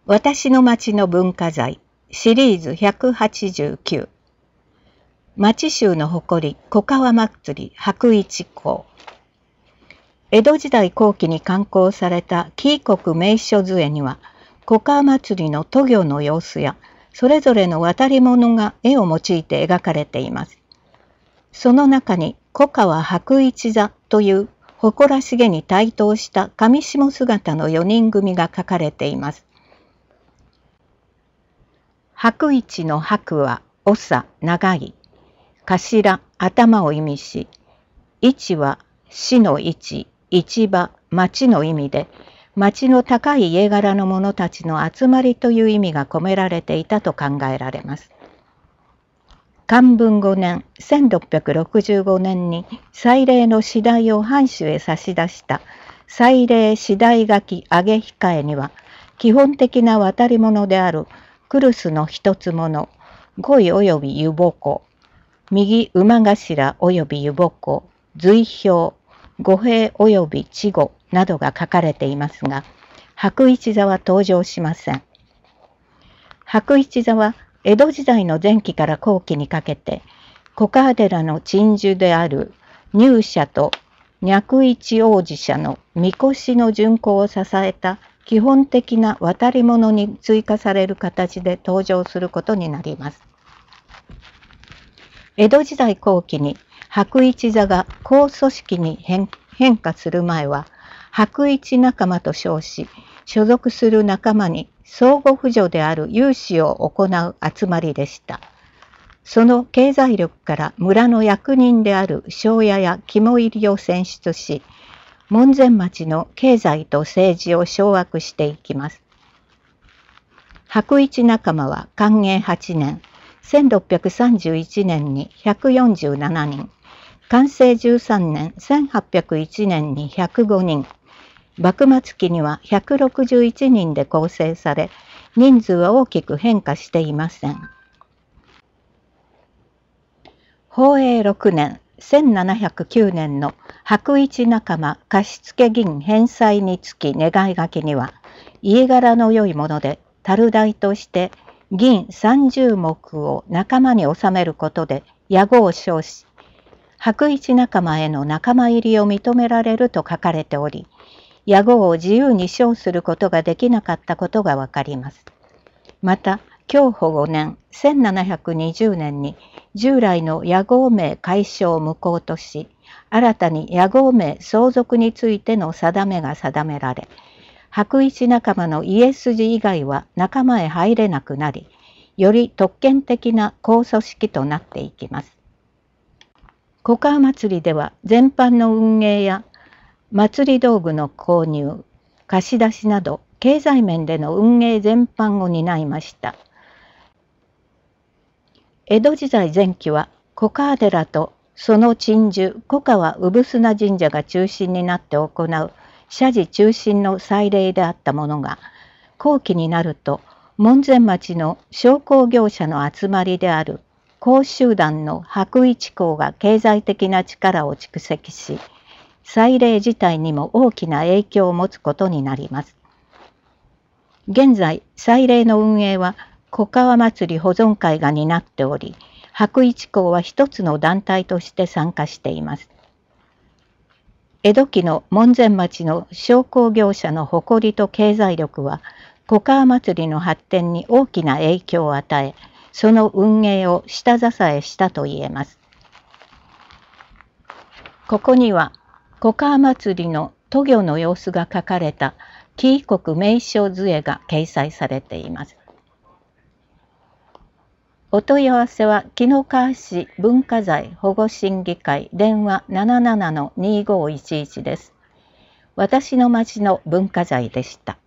私の町の文化財シリーズ189、町州の誇り小川祭白一港。江戸時代後期に刊行された紀伊国名所図会には、小川祭の渡御の様子やそれぞれの渡り物が絵を用いて描かれています。その中に小川白一座という誇らしげに台頭した上下姿の4人組が描かれています。白一の白は長、長い、頭、頭を意味し、一は市の市、市場、町の意味で、町の高い家柄の者たちの集まりという意味が込められていたと考えられます。寛文5年、1665年に祭礼の次第を藩主へ差し出した祭礼次第書き上げ控えには、基本的な渡り物であるクルスの一つもの、五位及び湯鉾、右馬頭及び湯鉾、随標、五兵及び稚語などが書かれていますが、白一座は登場しません。白一座は江戸時代の前期から後期にかけて、小川寺の鎮守である入社と脈一王子社の神輿の巡行を支えた基本的な渡り物に追加される形で登場することになります。江戸時代後期に白一座が公組織に変化する前は、白一仲間と称し、所属する仲間に相互扶助である有志を行う集まりでした。その経済力から村の役人である庄屋や肝入りを選出し、門前町の経済と政治を掌握していきます。白一仲間は寛永8年、1631年に147人、寛政13年、1801年に105人、幕末期には161人で構成され、人数は大きく変化していません。宝永6年、1709年の白一仲間貸付銀返済につき願い書きには、家柄の良いもので樽代として銀30目を仲間に納めることで屋号を称し、白一仲間への仲間入りを認められると書かれており、屋号を自由に称することができなかったことがわかります。また、享保5年、1720年に従来の屋号名解消を無効とし、新たに屋号名相続についての定めが定められ、白一仲間の家筋以外は仲間へ入れなくなり、より特権的な公組織となっていきます。小川祭では全般の運営や祭り道具の購入、貸し出しなど経済面での運営全般を担いました。江戸時代前期は小川寺とその鎮守小川産砂神社が中心になって行う社寺中心の祭礼であったものが、後期になると門前町の商工業者の集まりである公集団の白一港が経済的な力を蓄積し、祭礼自体にも大きな影響を持つことになります。現在、祭礼の運営は小川祭保存会が担っており、白一港は一つの団体として参加しています。江戸期の門前町の商工業者の誇りと経済力は、小川祭の発展に大きな影響を与え、その運営を下支えしたと言えます。ここには、小川祭の渡御の様子が書かれた紀伊国名所図会が掲載されています。お問い合わせは紀の川市文化財保護審議会電話 77-2511 です。私の町の文化財でした。